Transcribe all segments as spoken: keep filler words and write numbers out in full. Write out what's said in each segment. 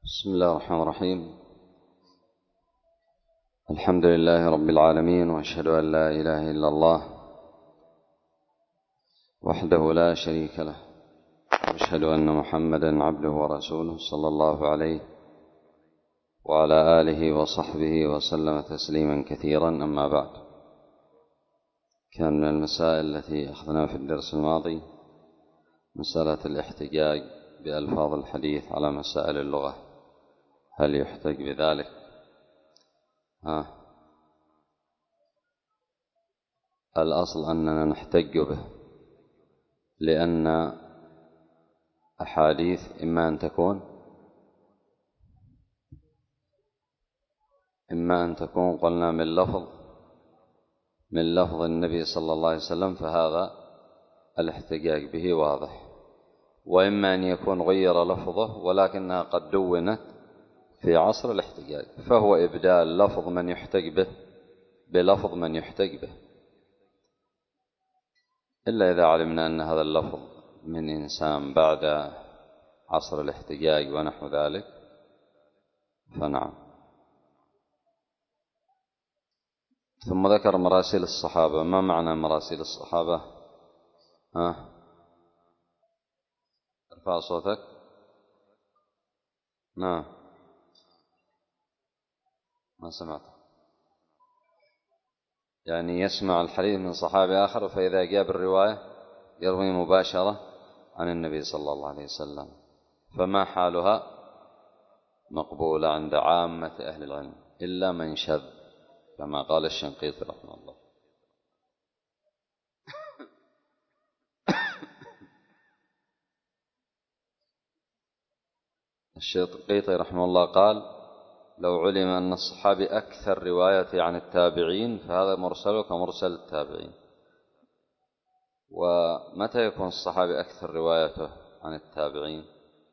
بسم الله الرحمن الرحيم. الحمد لله رب العالمين، وأشهد أن لا إله إلا الله وحده لا شريك له، وأشهد أن محمدا عبده ورسوله صلى الله عليه وعلى آله وصحبه وسلم تسليما كثيرا. أما بعد، كان من المسائل التي أخذنا في الدرس الماضي مسألة الاحتجاج بألفاظ الحديث على مسائل اللغة، هل يحتج بذلك؟ ها الأصل أننا نحتج به، لأن أحاديث إما أن تكون إما أن تكون قلنا من لفظ من لفظ النبي صلى الله عليه وسلم، فهذا الاحتجاج به واضح، وإما أن يكون غير لفظه ولكنها قد دونت في عصر الاحتجاج، فهو إبدال لفظ من يحتج به بلفظ من يحتج به، إلا إذا علمنا أن هذا اللفظ من إنسان بعد عصر الاحتجاج ونحو ذلك فنعم. ثم ذكر مراسيل الصحابة. ما معنى مراسيل الصحابة؟ ها ارفع صوتك. نعم، ما سمعت. يعني يسمع الحديث من صحابي آخر، فإذا جاء بالرواية يروي مباشرة عن النبي صلى الله عليه وسلم، فما حالها؟ مقبولة عند عامة أهل العلم إلا من شذ، كما قال الشنقيطي رحمه الله. الشنقيطي رحمه الله قال: لو علم أن الصحابي أكثر رواية عن التابعين فهذا مرسل كمرسل التابعين. ومتى يكون الصحابي أكثر روايته عن التابعين؟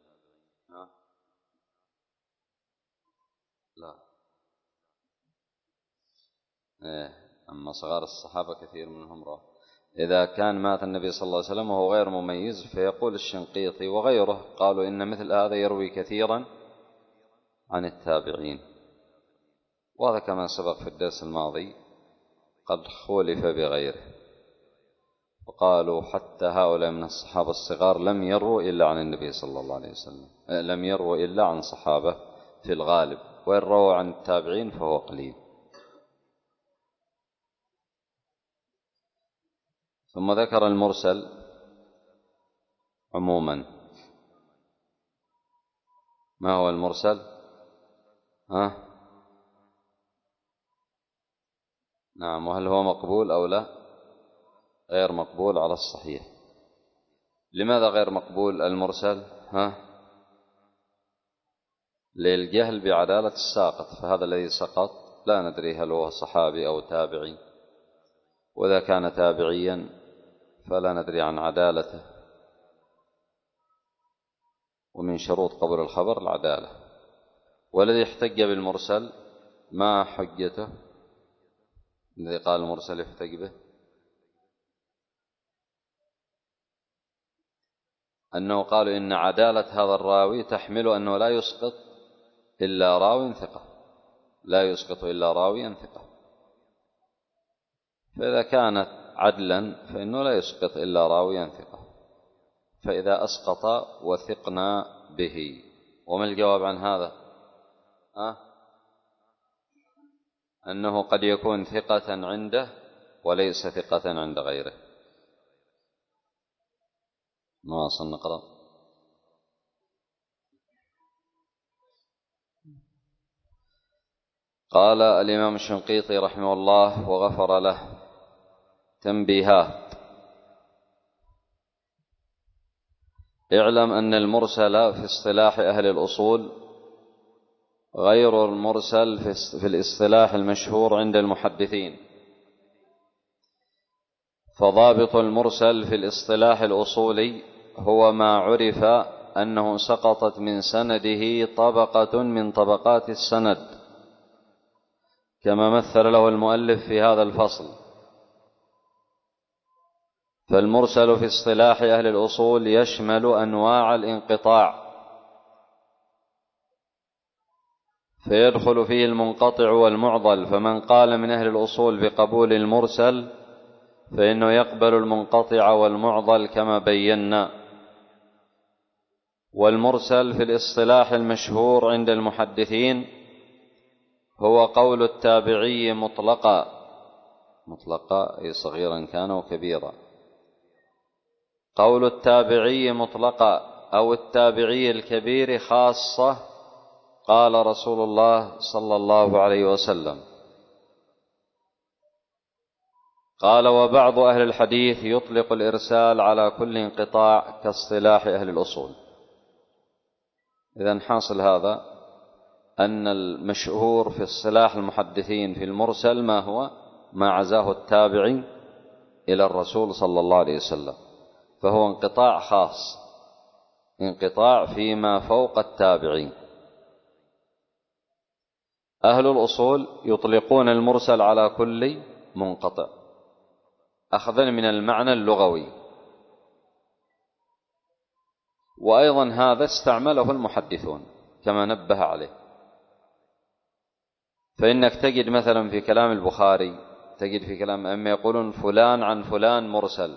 لا، إيه. أما صغار الصحابة كثير منهم رواه. إذا كان مات النبي صلى الله عليه وسلم وهو غير مميز، فيقول الشنقيطي وغيره قالوا إن مثل هذا يروي كثيرا عن التابعين. وهذا كما سبق في الدرس الماضي قد خولف بغيره، وقالوا حتى هؤلاء من الصحابة الصغار لم يروا إلا عن النبي صلى الله عليه وسلم، لم يروا إلا عن صحابة في الغالب، وإن رووا عن التابعين فهو قليل. ثم ذكر المرسل عموما. ما هو المرسل؟ ها؟ نعم. وهل هو مقبول أو لا؟ غير مقبول على الصحيح. لماذا غير مقبول المرسل؟ ها؟ للجهل بعدالة الساقط، فهذا الذي سقط لا ندري هل هو صحابي أو تابعي، وإذا كان تابعيا فلا ندري عن عدالته، ومن شروط قبول الخبر العدالة. والذي احتج بالمرسل ما حجته؟ الذي قال المرسل يحتج به أنه قالوا إن عدالة هذا الراوي تحمل أنه لا يسقط إلا راوي ثقة، لا يسقط إلا راويا ثقة، فإذا كانت عدلا فإنه لا يسقط إلا راويا ثقة، فإذا أسقط وثقنا به. وما الجواب عن هذا؟ أه؟ أنه قد يكون ثقة عنده وليس ثقة عند غيره. نواصل نقرأ. قال الإمام الشنقيطي رحمه الله وغفر له: تنبيهات. اعلم أن المرسل في اصطلاح أهل الأصول غير المرسل في الاصطلاح المشهور عند المحدثين، فضابط المرسل في الاصطلاح الأصولي هو ما عرف أنه سقطت من سنده طبقة من طبقات السند، كما مثل له المؤلف في هذا الفصل. فالمرسل في اصطلاح أهل الأصول يشمل أنواع الانقطاع، فيدخل فيه المنقطع والمعضل. فمن قال من أهل الأصول بقبول المرسل فإنه يقبل المنقطع والمعضل كما بينا. والمرسل في الاصطلاح المشهور عند المحدثين هو قول التابعي مطلقا، مطلقا أي صغيرا كان وكبيرا، قول التابعي مطلقا أو التابعي الكبير خاصة قال رسول الله صلى الله عليه وسلم. قال وبعض أهل الحديث يطلق الإرسال على كل انقطاع كاصطلاح أهل الأصول. إذن حاصل هذا أن المشهور في اصطلاح المحدثين في المرسل ما هو؟ ما عزاه التابعي إلى الرسول صلى الله عليه وسلم، فهو انقطاع خاص، انقطاع فيما فوق التابعين. أهل الأصول يطلقون المرسل على كل منقطع أخذا من المعنى اللغوي، وأيضا هذا استعمله المحدثون كما نبه عليه. فإنك تجد مثلا في كلام البخاري، تجد في كلام أما يقولون فلان عن فلان مرسل،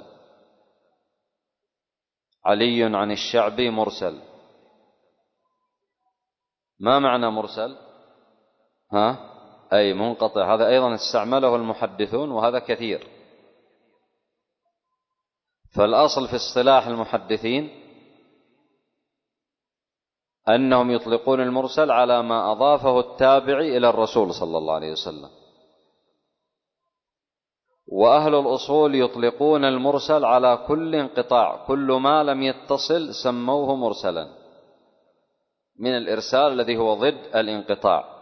علي عن الشعبي مرسل. ما معنى مرسل؟ ها؟ أي منقطع. هذا أيضا استعمله المحدثون وهذا كثير. فالأصل في اصطلاح المحدثين أنهم يطلقون المرسل على ما أضافه التابعي إلى الرسول صلى الله عليه وسلم. وأهل الأصول يطلقون المرسل على كل انقطاع، كل ما لم يتصل سموه مرسلا من الإرسال الذي هو ضد الانقطاع.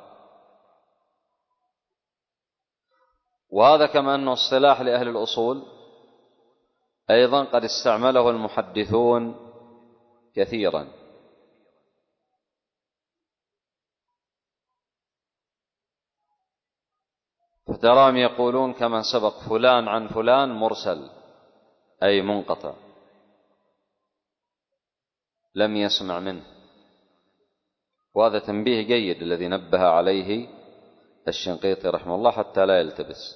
وهذا كما أنه اصطلاح لأهل الأصول أيضا قد استعمله المحدثون كثيرا. فتراهم يقولون كما سبق فلان عن فلان مرسل أي منقطع لم يسمع منه. وهذا تنبيه جيد الذي نبه عليه الشنقيطي رحمه الله حتى لا يلتبس.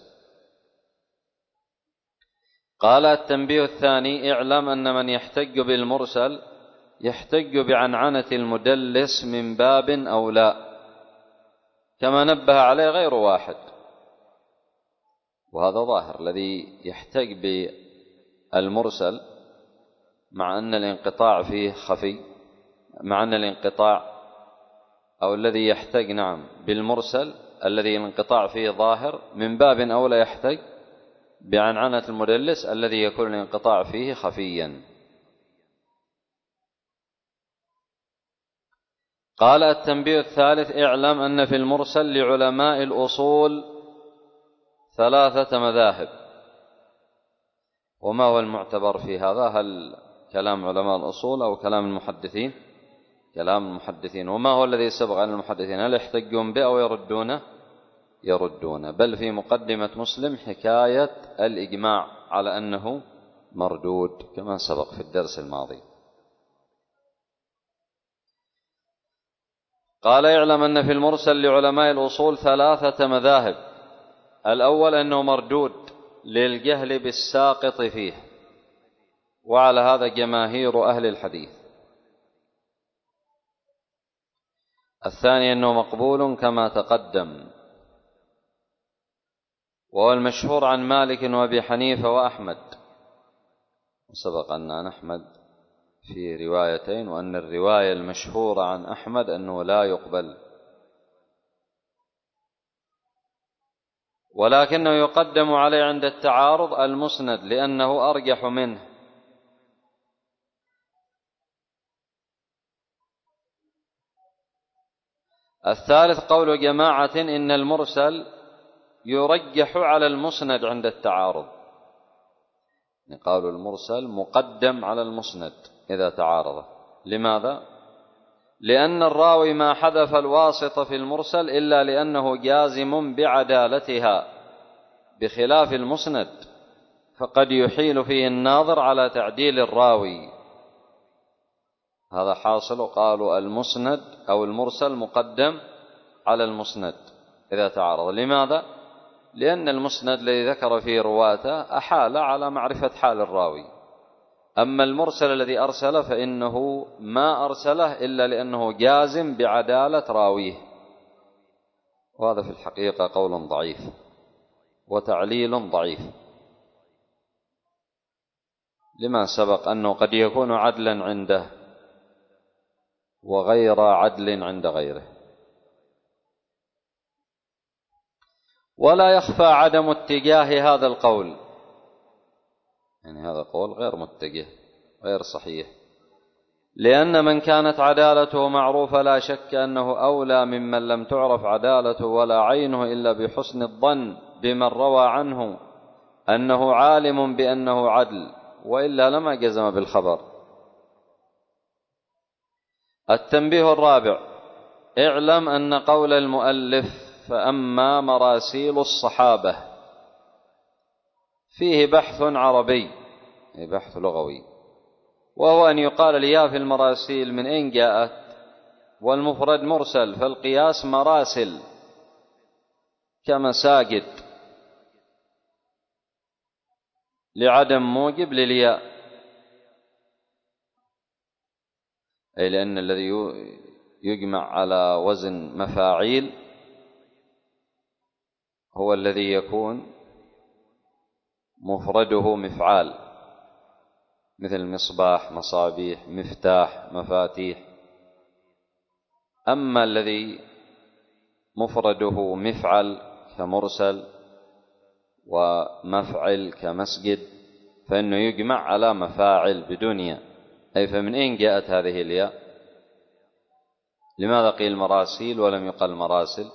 قال التنبيه الثاني: اعلم أن من يحتج بالمرسل يحتج بعنعنة المدلس من باب أولى، كما نبه عليه غير واحد. وهذا ظاهر، الذي يحتج بالمرسل مع أن الانقطاع فيه خفي، مع أن الانقطاع أو الذي يحتج نعم بالمرسل الذي الانقطاع فيه ظاهر، من باب أولى يحتج بعنعنة المدلس الذي يكون الانقطاع فيه خفيا. قال التنبيه الثالث: اعلم أن في المرسل لعلماء الأصول ثلاثة مذاهب. وما هو المعتبر في هذا؟ هل كلام علماء الأصول أو كلام المحدثين؟ كلام المحدثين. وما هو الذي سبق عن المحدثين؟ هل يحتجون به أو يردونه؟ يردون. بل في مقدمة مسلم حكاية الإجماع على أنه مردود كما سبق في الدرس الماضي. قال: اعلم أن في المرسل لعلماء الأصول ثلاثة مذاهب. الأول أنه مردود للجهل بالساقط فيه، وعلى هذا جماهير أهل الحديث. الثاني أنه مقبول كما تقدم، وهو المشهور عن مالك وأبي حنيفة وأحمد. وسبق أن عن أحمد في روايتين، وأن الرواية المشهورة عن أحمد أنه لا يقبل، ولكنه يقدم عليه عند التعارض المسند لأنه أرجح منه. الثالث قول جماعة إن المرسل يرجح على المسند عند التعارض، قالوا المرسل مقدم على المسند إذا تعارض. لماذا؟ لأن الراوي ما حذف الواسطة في المرسل إلا لأنه جازم بعدالتها، بخلاف المسند فقد يحيل فيه الناظر على تعديل الراوي. هذا حاصل. قالوا المسند أو المرسل مقدم على المسند إذا تعارض. لماذا؟ لأن المسند الذي ذكر فيه رواته أحال على معرفة حال الراوي، أما المرسل الذي أرسل فإنه ما أرسله إلا لأنه جازم بعدالة راويه، وهذا في الحقيقة قول ضعيف وتعليل ضعيف، لما سبق أنه قد يكون عدلا عنده وغير عدل عند غيره. ولا يخفى عدم اتجاه هذا القول، يعني هذا قول غير متجه غير صحيح، لأن من كانت عدالته معروفة لا شك أنه أولى ممن لم تعرف عدالته ولا عينه إلا بحسن الظن بمن روى عنه أنه عالم بأنه عدل، وإلا لما جزم بالخبر. التنبيه الرابع: اعلم أن قول المؤلف فأما مراسيل الصحابة فيه بحث عربي، أي بحث لغوي، وهو أن يقال الياء في المراسيل من أين جاءت، والمفرد مرسل، فالقياس مراسل كمساجد لعدم موجب للياء، أي لأن الذي يجمع على وزن مفاعيل هو الذي يكون مفرده مفعال، مثل مصباح، مصابيح، مفتاح، مفاتيح. أما الذي مفرده مفعل كمرسل ومفعل كمسجد فإنه يجمع على مفاعل بدون ياء. أي فمن أين جاءت هذه الياء؟ لماذا قيل مراسيل ولم يقل مراسل؟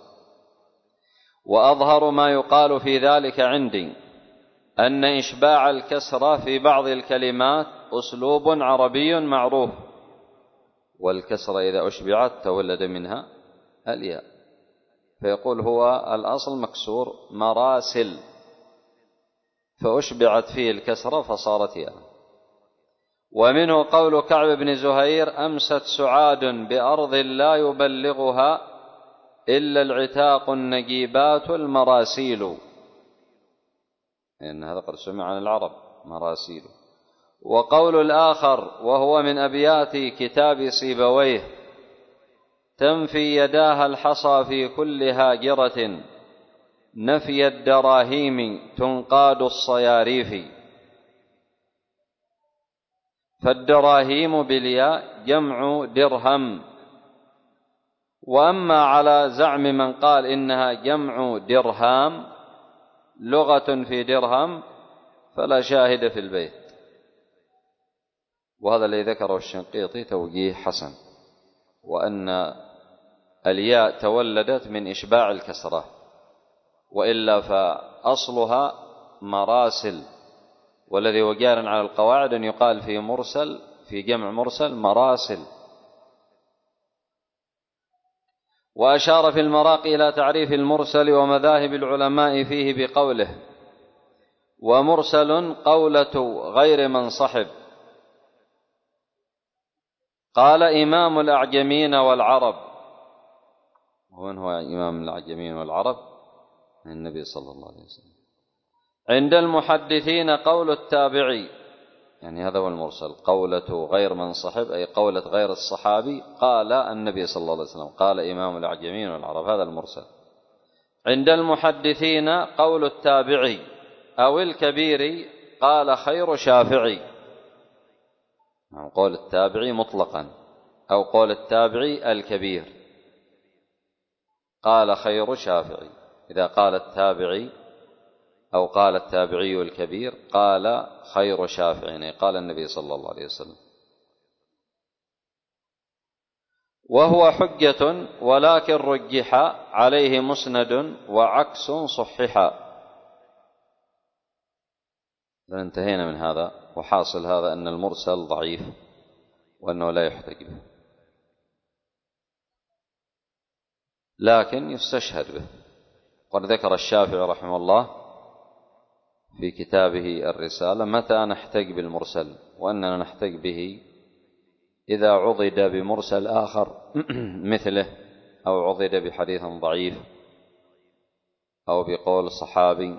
وأظهر ما يقال في ذلك عندي أن إشباع الكسرة في بعض الكلمات أسلوب عربي معروف، والكسرة إذا أشبعت تولد منها الياء، فيقول هو الأصل مكسور مراسل، فأشبعت فيه الكسرة فصارت ياء. ومنه قول كعب بن زهير: أمست سعاد بأرض لا يبلغها إلا العتاق النجيبات المراسيل، لأن هذا قد سمع عن العرب مراسيل. وقول الآخر وهو من أبيات كتاب سيبويه: تنفي يداها الحصى في كل هاجرة نفي الدراهيم تنقاد الصياريف، فالدراهيم بالياء جمع درهم. وأما على زعم من قال إنها جمع درهام لغة في درهم فلا شاهد في البيت، وهذا الذي ذكره الشنقيطي توجيه حسن، وأن الياء تولدت من إشباع الكسرة، وإلا فأصلها مراسل، والذي هو جار على القواعد أن يقال في مرسل في جمع مرسل مراسل. وأشار في المراقي إلى تعريف المرسل ومذاهب العلماء فيه بقوله: ومرسل قولة غير من صحب. قال إمام الأعجمين والعرب. ومن هو إمام الأعجمين والعرب؟ النبي صلى الله عليه وسلم. عند المحدثين قول التابعي، يعني هذا هو المرسل، قولة غير من صحب أي قولة غير الصحابي، قال النبي صلى الله عليه وسلم، قال إمام الأعجمين والعرب، هذا المرسل. عند المحدثين قول التابعي أو الكبير، قال خير شافعي، قول التابعي مطلقا، أو قول التابعي الكبير، قال خير شافعي. إذا قال التابعي أو قال التابعي الكبير قال خير شافعي، يعني قال النبي صلى الله عليه وسلم. وهو حجة ولكن رجح عليه مسند وعكس صحح. انتهينا من هذا، وحاصل هذا أن المرسل ضعيف وأنه لا يحتج به، لكن يستشهد به. قد ذكر الشافعي رحمه الله في كتابه الرسالة متى نحتج بالمرسل، وأننا نحتج به إذا عضد بمرسل آخر مثله أو عضد بحديث ضعيف أو بقول صحابي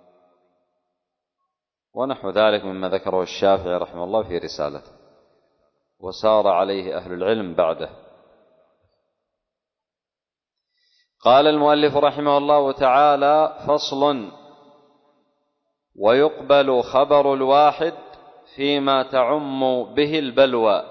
ونحو ذلك مما ذكره الشافعي رحمه الله في رسالته، وسار عليه أهل العلم بعده. قال المؤلف رحمه الله تعالى: فصل: ويقبل خبر الواحد فيما تعم به البلوى.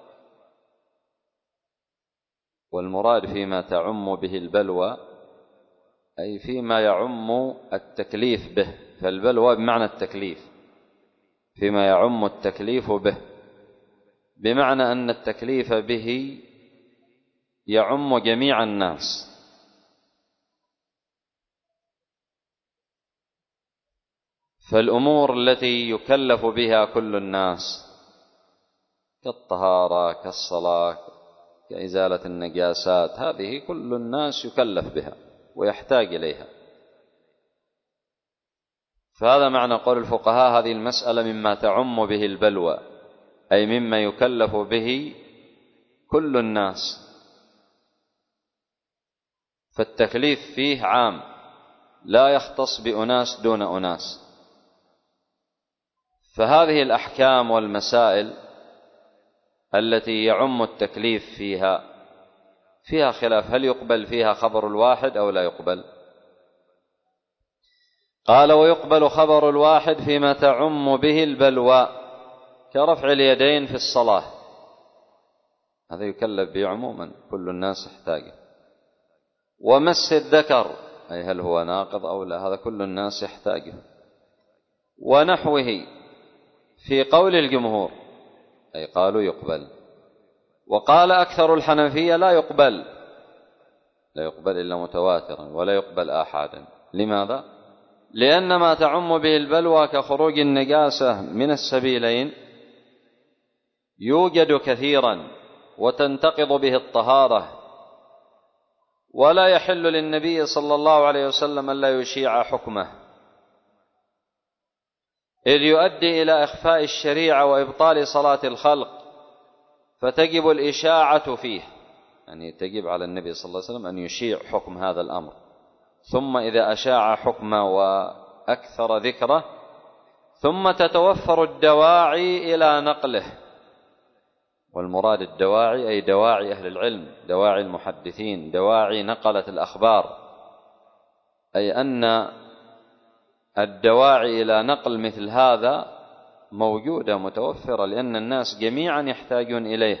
والمراد فيما تعم به البلوى أي فيما يعم التكليف به، فالبلوى بمعنى التكليف، فيما يعم التكليف به، بمعنى أن التكليف به يعم جميع الناس. فالأمور التي يكلف بها كل الناس كالطهارة كالصلاة كإزالة النجاسات، هذه كل الناس يكلف بها ويحتاج إليها. فهذا معنى قول الفقهاء: هذه المسألة مما تعم به البلوى، أي مما يكلف به كل الناس، فالتكليف فيه عام لا يختص بأناس دون أناس. فهذه الأحكام والمسائل التي يعم التكليف فيها فيها خلاف، هل يقبل فيها خبر الواحد أو لا يقبل؟ قال: ويقبل خبر الواحد فيما تعم به البلوى، كرفع اليدين في الصلاة، هذا يكلف به عموما كل الناس يحتاجه. ومس الذكر، أي هل هو ناقض أو لا، هذا كل الناس يحتاجه. ونحوه في قول الجمهور، أي قالوا يقبل. وقال أكثر الحنفية لا يقبل، لا يقبل إلا متواترا ولا يقبل آحادا. لماذا؟ لأن ما تعم به البلوى كخروج النجاسة من السبيلين يوجد كثيرا وتنتقض به الطهارة، ولا يحل للنبي صلى الله عليه وسلم ألا يشيع حكمه، إذ يؤدي إلى إخفاء الشريعة وإبطال صلاة الخلق، فتجب الإشاعة فيه، يعني تجب على النبي صلى الله عليه وسلم أن يشيع حكم هذا الأمر، ثم إذا أشاع حكمه وأكثر ذكره ثم تتوفر الدواعي إلى نقله. والمراد الدواعي أي دواعي أهل العلم، دواعي المحدثين، دواعي نقلة الأخبار، أي أن الدواعي إلى نقل مثل هذا موجودة متوفرة، لأن الناس جميعا يحتاجون إليه.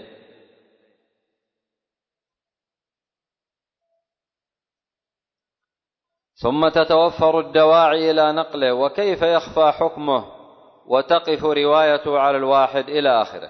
ثم تتوفر الدواعي إلى نقله، وكيف يخفى حكمه وتقف روايته على الواحد إلى آخره.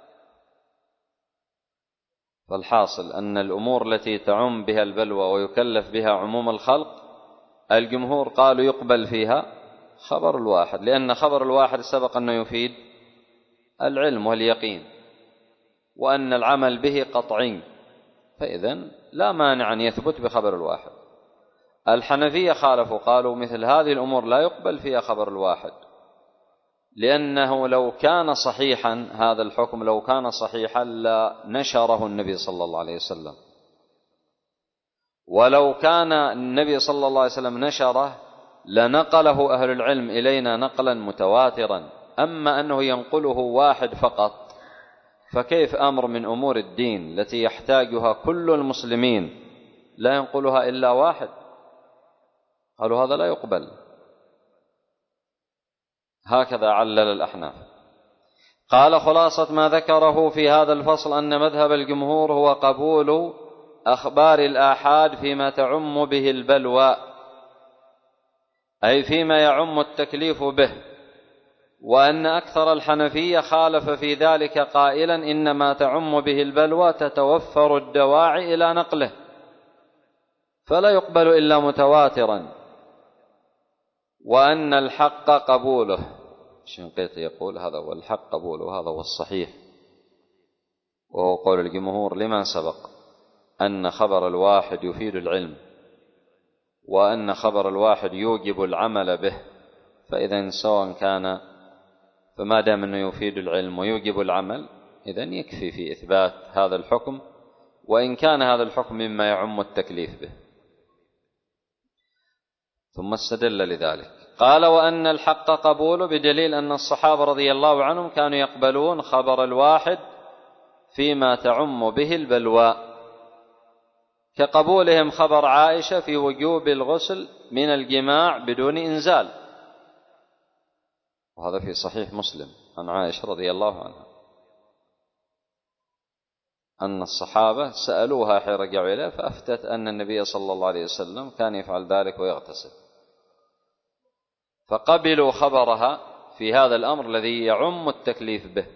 فالحاصل أن الأمور التي تعم بها البلوى ويكلف بها عموم الخلق، الجمهور قالوا يقبل فيها خبر الواحد، لأن خبر الواحد سبق أنه يفيد العلم واليقين، وأن العمل به قطعي، فإذن لا مانع أن يثبت بخبر الواحد. الحنفية خالفوا، قالوا مثل هذه الأمور لا يقبل فيها خبر الواحد، لأنه لو كان صحيحا هذا الحكم، لو كان صحيحا لنشره النبي صلى الله عليه وسلم، ولو كان النبي صلى الله عليه وسلم نشره لنقله أهل العلم إلينا نقلا متواترا. أما أنه ينقله واحد فقط، فكيف أمر من أمور الدين التي يحتاجها كل المسلمين لا ينقلها إلا واحد؟ قالوا هذا لا يقبل. هكذا علل الأحناف. قال: خلاصة ما ذكره في هذا الفصل أن مذهب الجمهور هو قبول أخبار الآحاد فيما تعم به البلوى، أي فيما يعم التكليف به، وأن أكثر الحنفية خالف في ذلك قائلا إنما تعم به البلوى تتوفر الدواعي إلى نقله، فلا يقبل إلا متواترا، وأن الحق قبوله. الشنقيطي يقول هذا هو الحق قبوله، هذا هو الصحيح، وهو قول الجمهور لما سبق أن خبر الواحد يفيد العلم، وأن خبر الواحد يوجب العمل به، فإذا سواء كان، فما دام أنه يفيد العلم ويوجب العمل، إذن يكفي في إثبات هذا الحكم وإن كان هذا الحكم مما يعم التكليف به. ثم استدل لذلك قال: وأن الحق قبول بدليل أن الصحابة رضي الله عنهم كانوا يقبلون خبر الواحد فيما تعم به البلوى، كقبولهم خبر عائشة في وجوب الغسل من الجماع بدون إنزال، وهذا في صحيح مسلم عن عائشة رضي الله عنها أن الصحابة سألوها حين رجعوا إليه فأفتت أن النبي صلى الله عليه وسلم كان يفعل ذلك ويغتسل، فقبلوا خبرها في هذا الأمر الذي يعم التكليف به.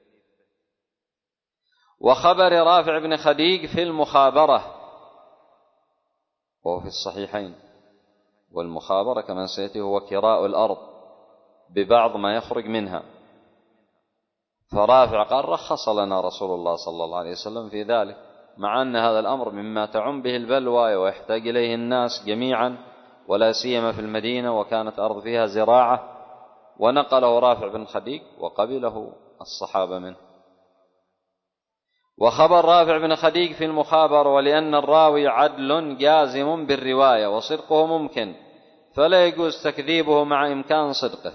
وخبر رافع بن خديج في المخابرة وهو في الصحيحين، والمخابرة كما سيأتي هو كراء الأرض ببعض ما يخرج منها، فرافع قال: رخص لنا رسول الله صلى الله عليه وسلم في ذلك، مع أن هذا الأمر مما تعم به البلوى ويحتاج إليه الناس جميعا، ولا سيما في المدينة وكانت أرض فيها زراعة، ونقله رافع بن خديج وقبله الصحابة منه. وخبر رافع بن خديج في المخابرة ولأن الراوي عدل جازم بالرواية وصدقه ممكن، فلا يجوز تكذيبه مع إمكان صدقه،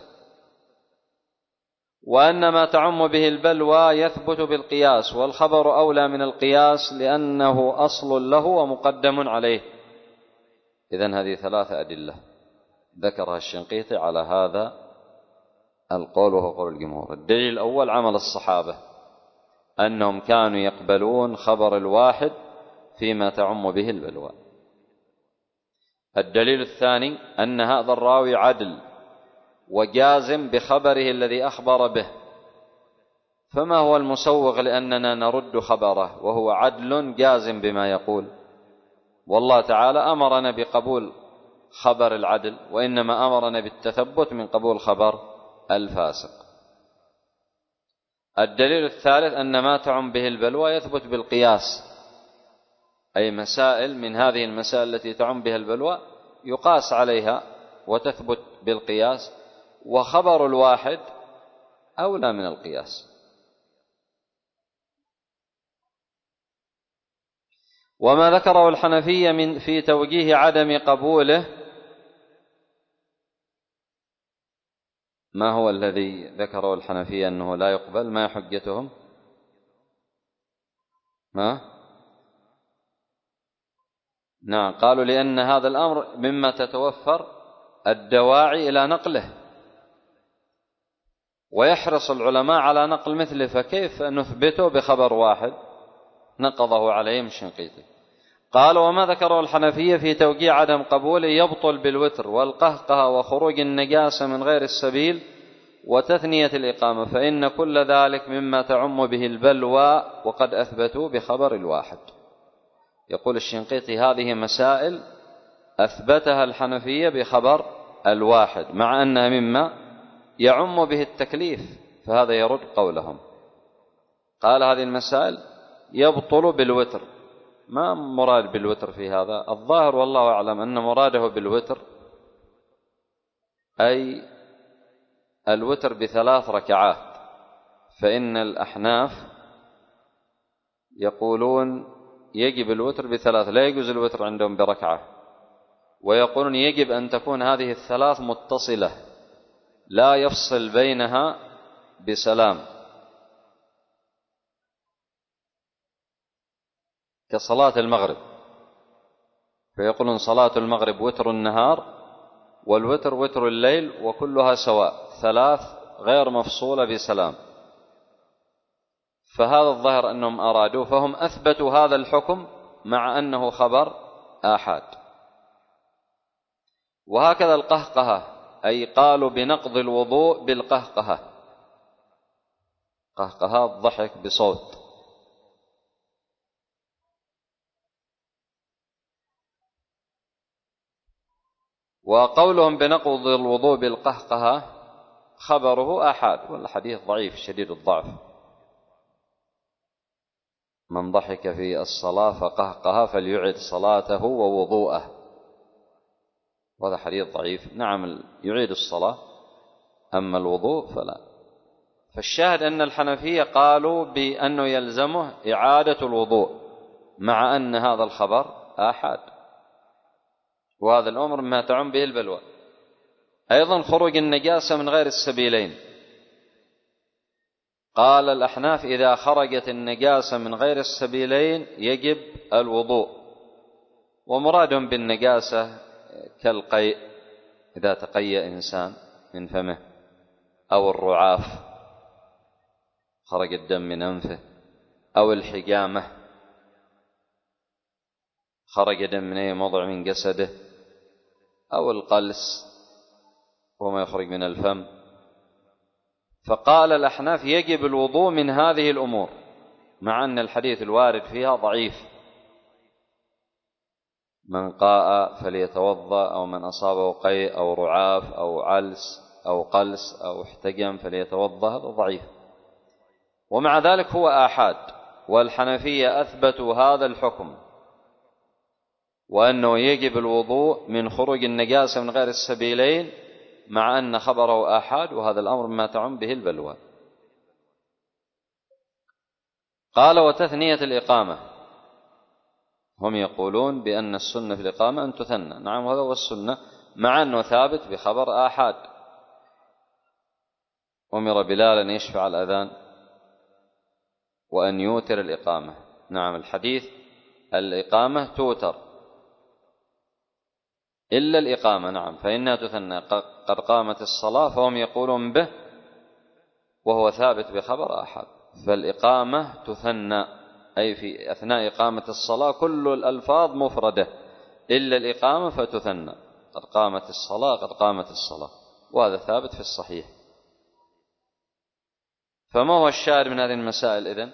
وأن ما تعم به البلوى يثبت بالقياس، والخبر أولى من القياس لأنه أصل له ومقدم عليه. إذن هذه ثلاثة أدلة ذكرها الشنقيطي على هذا القول وهو قول الجمهور. الدليل الأول عمل الصحابة أنهم كانوا يقبلون خبر الواحد فيما تعم به البلوى. الدليل الثاني أن هذا الراوي عدل وجازم بخبره الذي أخبر به، فما هو المسوغ لأننا نرد خبره وهو عدل جازم بما يقول؟ والله تعالى أمرنا بقبول خبر العدل، وإنما أمرنا بالتثبت من قبول خبر الفاسق. الدليل الثالث أن ما تعم به البلوى يثبت بالقياس، أي مسائل من هذه المسائل التي تعم بها البلوى يقاس عليها وتثبت بالقياس، وخبر الواحد أولى من القياس. وما ذكره الحنفية من في توجيه عدم قبوله، ما هو الذي ذكره الحنفية أنه لا يقبل؟ ما حجتهم؟ ما؟ نعم، قالوا لأن هذا الأمر مما تتوفر الدواعي إلى نقله، ويحرص العلماء على نقل مثله، فكيف نثبته بخبر واحد؟ نقضه عليهم الشنقيطي. قال: وما ذكره الحنفية في توجيه عدم قبوله يبطل بالوتر والقهقه وخروج النجاسة من غير السبيل وتثنية الإقامة، فإن كل ذلك مما تعم به البلوى وقد أثبتوا بخبر الواحد. يقول الشنقيطي: هذه مسائل أثبتها الحنفية بخبر الواحد، مع أنها مما يعم به التكليف، فهذا يرد قولهم. قال: هذه المسائل يبطل بالوتر. ما مراد بالوتر في هذا؟ الظاهر والله أعلم أن مراده بالوتر أي الوتر بثلاث ركعات، فإن الأحناف يقولون يجب الوتر بثلاث، لا يجوز الوتر عندهم بركعة، ويقولون يجب أن تكون هذه الثلاث متصلة لا يفصل بينها بسلام، كصلاة المغرب، فيقولون صلاة المغرب وتر النهار والوتر وتر الليل وكلها سواء، ثلاث غير مفصولة بسلام. فهذا الظاهر أنهم أرادوا، فهم أثبتوا هذا الحكم مع أنه خبر آحاد. وهكذا القهقهة، أي قالوا بنقض الوضوء بالقهقهة، قهقهة الضحك بصوت. وقولهم بنقض الوضوء بالقهقهة خبره آحاد، والحديث ضعيف شديد الضعف. من ضحك في الصلاة فقهقها فليعد صلاته ووضوءه، وهذا حديث ضعيف. نعم يعيد الصلاة، أما الوضوء فلا. فالشاهد أن الحنفية قالوا بأنه يلزمه إعادة الوضوء، مع أن هذا الخبر آحاد، وهذا الأمر مما تعم به البلوى. أيضا خروج النجاسة من غير السبيلين، قال الأحناف إذا خرجت النجاسة من غير السبيلين يجب الوضوء، ومراد بالنجاسة كالقيء إذا تقيأ إنسان من فمه، أو الرعاف خرج الدم من أنفه، أو الحجامة خرج دم من أي موضع من جسده، أو القلس وما يخرج من الفم. فقال الأحناف يجب الوضوء من هذه الأمور، مع أن الحديث الوارد فيها ضعيف، من قاء فليتوضأ، أو من أصابه قيء أو رعاف أو علس أو قلس أو احتجم فليتوضأ، هذا ضعيف. ومع ذلك هو آحاد، والحنفية أثبتوا هذا الحكم، وأنه يجب الوضوء من خروج النجاسة من غير السبيلين، مع أن خبره آحاد، وهذا الأمر ما تعم به البلوى. قال وتثنية الإقامة، هم يقولون بأن السنة في الإقامة أن تثنى، نعم هذا هو السنة، مع أنه ثابت بخبر آحاد. أمر بلال أن يشفع الأذان وأن يوتر الإقامة، نعم الحديث الإقامة توتر إلا الإقامة، نعم فإنها تثنى، قد قامت الصلاة، فهم يقولون به وهو ثابت بخبر آحاد. فالإقامة تثنى، أي في أثناء إقامة الصلاة كل الألفاظ مفردة إلا الإقامة فتثنى، قد قامت الصلاة قد قامت الصلاة، وهذا ثابت في الصحيح. فما هو الشاهد من هذه المسائل إذن؟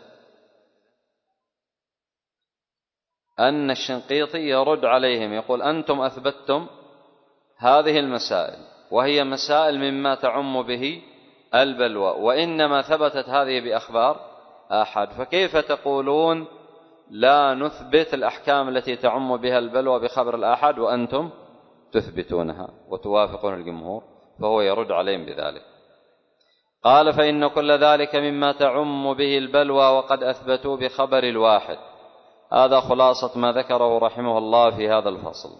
أن الشنقيطي يرد عليهم يقول أنتم أثبتتم هذه المسائل، وهي مسائل مما تعم به البلوى، وإنما ثبتت هذه بأخبار آحاد، فكيف تقولون لا نثبت الأحكام التي تعم بها البلوى بخبر الآحاد وأنتم تثبتونها وتوافقون الجمهور؟ فهو يرد عليهم بذلك. قال فإن كل ذلك مما تعم به البلوى وقد أثبتوا بخبر الواحد. هذا خلاصة ما ذكره رحمه الله في هذا الفصل.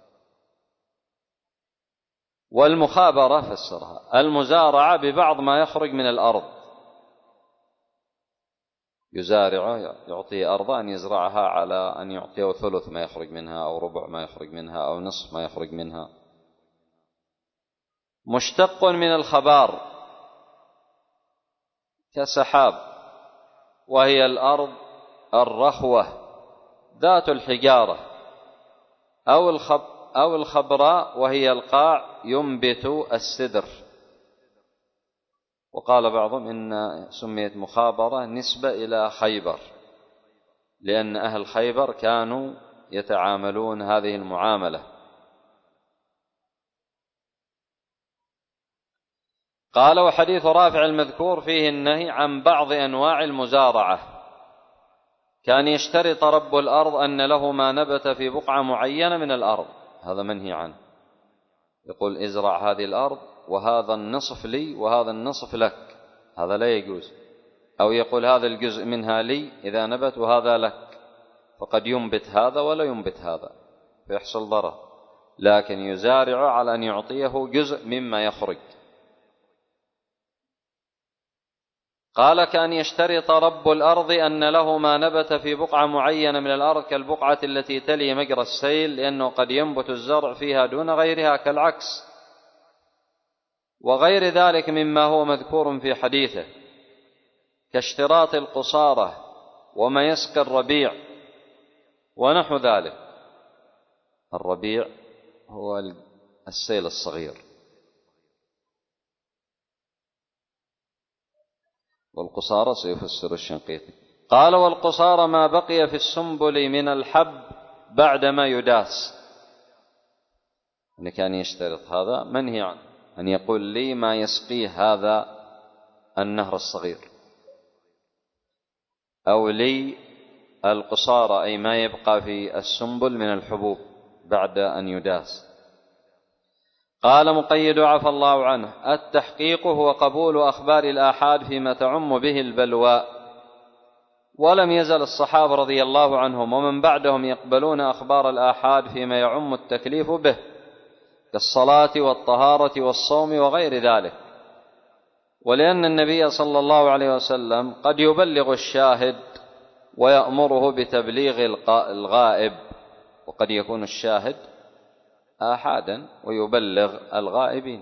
والمخابرة فسرها المزارعة ببعض ما يخرج من الأرض، يزارع يعطيه أرض أن يزرعها على أن يعطيه ثلث ما يخرج منها أو ربع ما يخرج منها أو نصف ما يخرج منها. مشتق من الخبار كسحاب، وهي الأرض الرخوة ذات الحجارة، أو الخب أو الخبراء وهي القاع ينبت السدر. وقال بعضهم إن سميت مخابرة نسبة إلى خيبر، لأن أهل خيبر كانوا يتعاملون هذه المعاملة. قال وحديث رافع المذكور فيه النهي عن بعض أنواع المزارعة، كان يشترط رب الأرض أن له ما نبت في بقعة معينة من الأرض، هذا منهي عنه، يقول ازرع هذه الأرض وهذا النصف لي وهذا النصف لك، هذا لا يجوز. أو يقول هذا الجزء منها لي إذا نبت وهذا لك، فقد ينبت هذا ولا ينبت هذا فيحصل ضرر، لكن يزارع على أن يعطيه جزء مما يخرج. قال كان يشترط رب الأرض أن له ما نبت في بقعة معينة من الأرض كالبقعة التي تلي مجرى السيل، لأنه قد ينبت الزرع فيها دون غيرها كالعكس، وغير ذلك مما هو مذكور في حديثه كاشتراط القصارى وما يسقي الربيع ونحو ذلك. الربيع هو السيل الصغير، والقصارى سيفسر الشنقيطي. قال والقصارى ما بقي في السنبل من الحب بعدما يداس، إن كان يشترط هذا منهي عنه، أن يقول لي ما يسقيه هذا النهر الصغير، أو لي القصارى أي ما يبقى في السنبل من الحبوب بعد أن يداس. قال مقيد عفى الله عنه التحقيق هو قبول أخبار الآحاد فيما تعم به البلوى، ولم يزل الصحابة رضي الله عنهم ومن بعدهم يقبلون أخبار الآحاد فيما يعم التكليف به كالصلاة والطهارة والصوم وغير ذلك، ولأن النبي صلى الله عليه وسلم قد يبلغ الشاهد ويأمره بتبليغ الغائب، وقد يكون الشاهد آحادا ويبلغ الغائبين.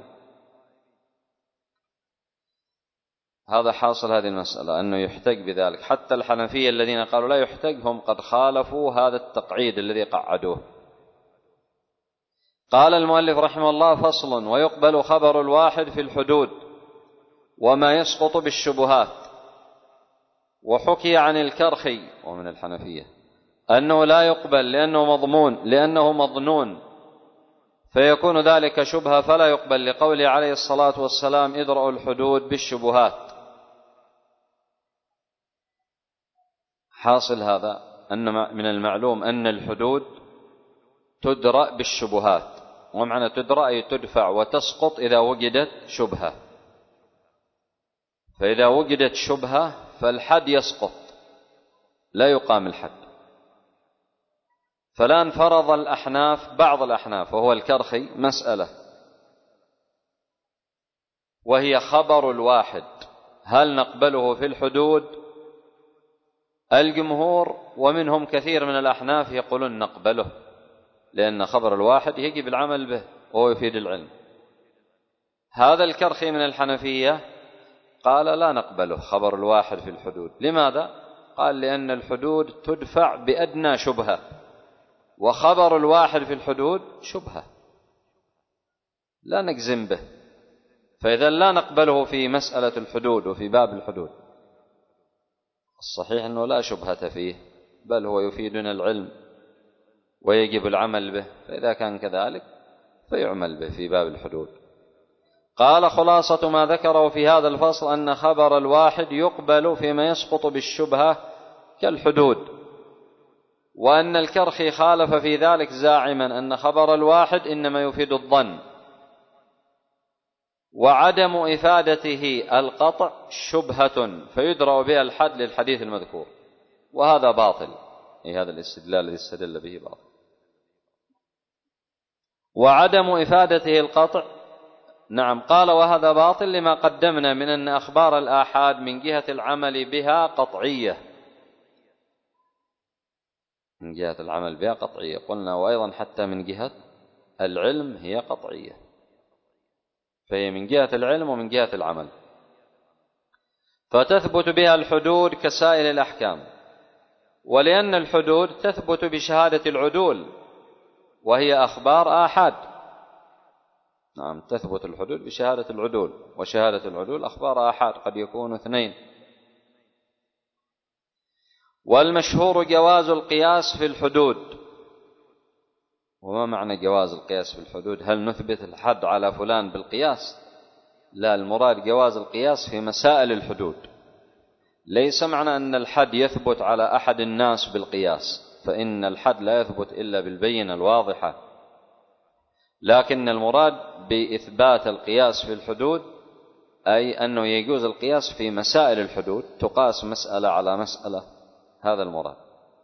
هذا حاصل هذه المسألة أنه يحتج بذلك. حتى الحنفية الذين قالوا لا يحتج هم قد خالفوا هذا التقعيد الذي قعدوه. قال المؤلف رحمه الله: فصل: ويقبل خبر الواحد في الحدود وما يسقط بالشبهات. وحكي عن الكرخي ومن الحنفية أنه لا يقبل لأنه مضمون لأنه مظنون فيكون ذلك شبهة فلا يقبل، لقوله عليه الصلاة والسلام: ادرأوا الحدود بالشبهات. حاصل هذا أن من المعلوم أن الحدود تدرأ بالشبهات، ومعنى تدرأ أي تدفع وتسقط إذا وجدت شبهة. فإذا وجدت شبهة فالحد يسقط لا يقام الحد. فالآن فرض الأحناف بعض الأحناف وهو الكرخي مسألة، وهي خبر الواحد هل نقبله في الحدود؟ الجمهور ومنهم كثير من الأحناف يقولون نقبله، لأن خبر الواحد يجب العمل به وهو يفيد العلم. هذا الكرخي من الحنفية قال لا نقبله خبر الواحد في الحدود. لماذا؟ قال لأن الحدود تدفع بأدنى شبهة، وخبر الواحد في الحدود شبهة لا نجزم به، فإذا لا نقبله في مسألة الحدود وفي باب الحدود. الصحيح أنه لا شبهة فيه، بل هو يفيدنا العلم ويجب العمل به، فإذا كان كذلك فيعمل به في باب الحدود. قال: خلاصة ما ذكره في هذا الفصل أن خبر الواحد يقبل فيما يسقط بالشبهة كالحدود، وأن الكرخي خالف في ذلك زاعما أن خبر الواحد إنما يفيد الظن، وعدم إفادته القطع شبهة فيدرأ بها الحد للحديث المذكور، وهذا باطل. أي هذا الاستدلال الذي استدل به باطل. وعدم إفادته القطع، نعم، قال وهذا باطل لما قدمنا من أن أخبار الآحاد من جهة العمل بها قطعية، من جهة العمل بها قطعية قلنا، وأيضا حتى من جهة العلم هي قطعية، فهي من جهة العلم ومن جهة العمل، فتثبت بها الحدود كسائر الأحكام. ولأن الحدود تثبت بشهادة العدول وهي أخبار آحاد، نعم، تثبت الحدود بشهادة العدول، وشهادة العدول أخبار آحاد قد يكون اثنين. والمشهور جواز القياس في الحدود. وما معنى جواز القياس في الحدود؟ هل نثبت الحد على فلان بالقياس؟ لا، المراد جواز القياس في مسائل الحدود. ليس معنى أن الحد يثبت على أحد الناس بالقياس، فإن الحد لا يثبت إلا بالبينة الواضحة، لكن المراد بإثبات القياس في الحدود أي أنه يجوز القياس في مسائل الحدود، تقاس مسألة على مسألة، هذا المراد.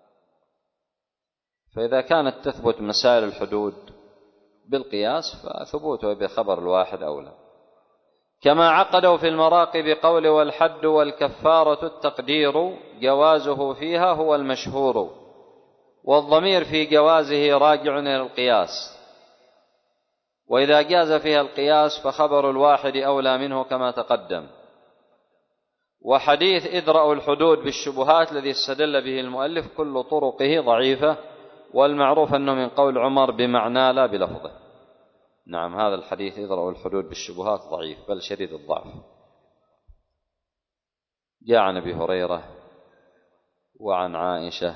فإذا كانت تثبت مسائل الحدود بالقياس فثبوته بخبر الواحد أولى. كما عقدوا في المراقي بقول: والحد والكفارة التقدير جوازه فيها هو المشهور، والضمير في جوازه راجع إلى القياس، وإذا جاز فيها القياس فخبر الواحد أولى منه كما تقدم. وحديث ادرأوا الحدود بالشبهات الذي استدل به المؤلف كل طرقه ضعيفة، والمعروف أنه من قول عمر بمعنى لا بلفظه. نعم، هذا الحديث ادرأوا الحدود بالشبهات ضعيف بل شديد الضعف. جاء عن أبي هريرة وعن عائشة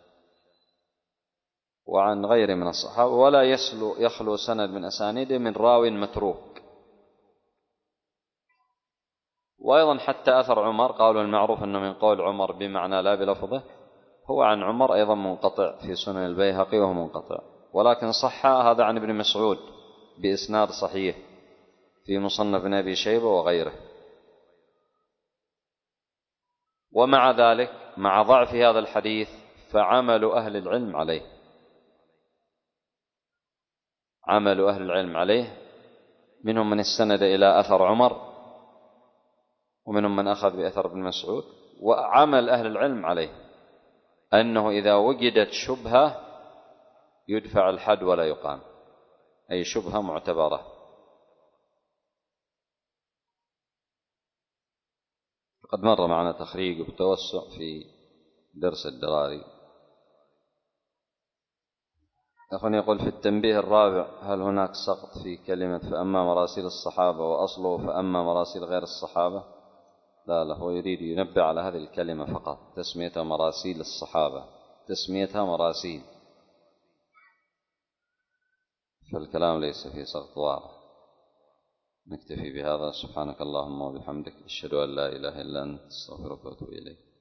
وعن غير من الصحابة، ولا يسلو يخلو سند من أسانيده من راو متروك. وأيضا حتى أثر عمر قالوا المعروف أنه من قول عمر بمعنى لا بلفظه، هو عن عمر أيضا منقطع في سنن البيهقي وهو منقطع، ولكن صح هذا عن ابن مسعود بإسناد صحيح في مصنف ابن أبي شيبة وغيره. ومع ذلك مع ضعف هذا الحديث فعمل أهل العلم عليه، عمل أهل العلم عليه، منهم من استند إلى أثر عمر، ومنهم من أخذ بأثر ابن مسعود. وعمل أهل العلم عليه أنه إذا وجدت شبهة يدفع الحد ولا يقام، أي شبهة معتبرة. قد مر معنا تخريج بالتوسع في درس الدراري. أخونا يقول في التنبيه الرابع: هل هناك سقط في كلمة فأما مراسيل الصحابة وأصله فأما مراسيل غير الصحابة؟ لا لا، هو يريد ينبه على هذه الكلمة فقط، تسميتها مراسيل الصحابة، تسميتها مراسيل، فالكلام ليس فيه سقط واضح. نكتفي بهذا. سبحانك اللهم وبحمدك، أشهد أن لا إله إلا أنت، أستغفرك وأتوب إليك.